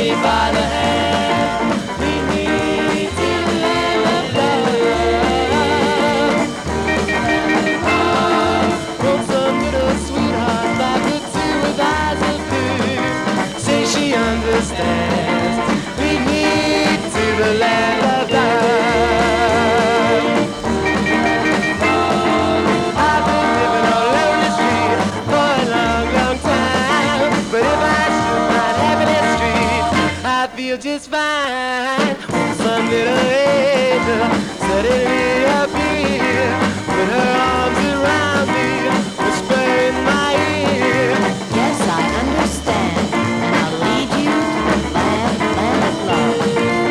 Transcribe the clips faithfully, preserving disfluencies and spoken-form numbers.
me by the hand. Lead me to the land of love. Wrote some little sweetheart back with two with eyes of blue. Say she understands. Lead me to the land of love. I've been living on lonely street for a long, long time. But if I should find happiness street, I feel just fine. Some little angel suddenly appear, put her arms around me, whisper in my ear. Yes, I understand, and I'll lead you to the land, land of love.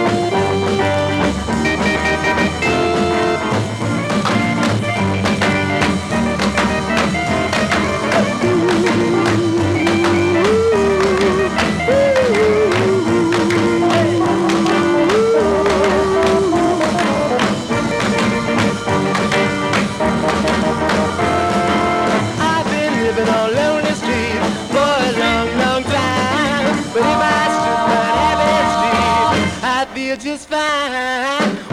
I've been living on lonely street for a long, long time. But if I should find happiness street, I'd feel just fine.